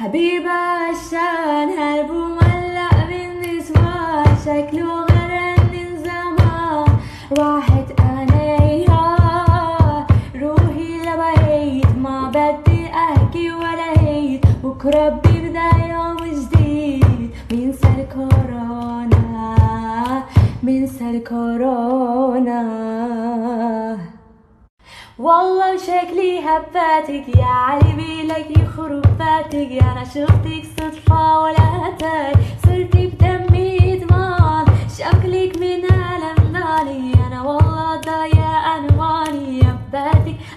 حبيبة عشان هرب وملأ بالنسوان، شكله غرق من زمان راحت عليها روحي لبعيد، ما بدي احكي ولا هيد، بكرة بيبدأ يوم جديد. بنسى الكورونا بنسى الكورونا. والله شكلي هباتك يا علي لك يخرب فاتك، انا شفتك صدفة ولا تاي، صرتي بدمي ادمان، شكلك من عالم ثاني، انا والله ضايع انواني، هباتك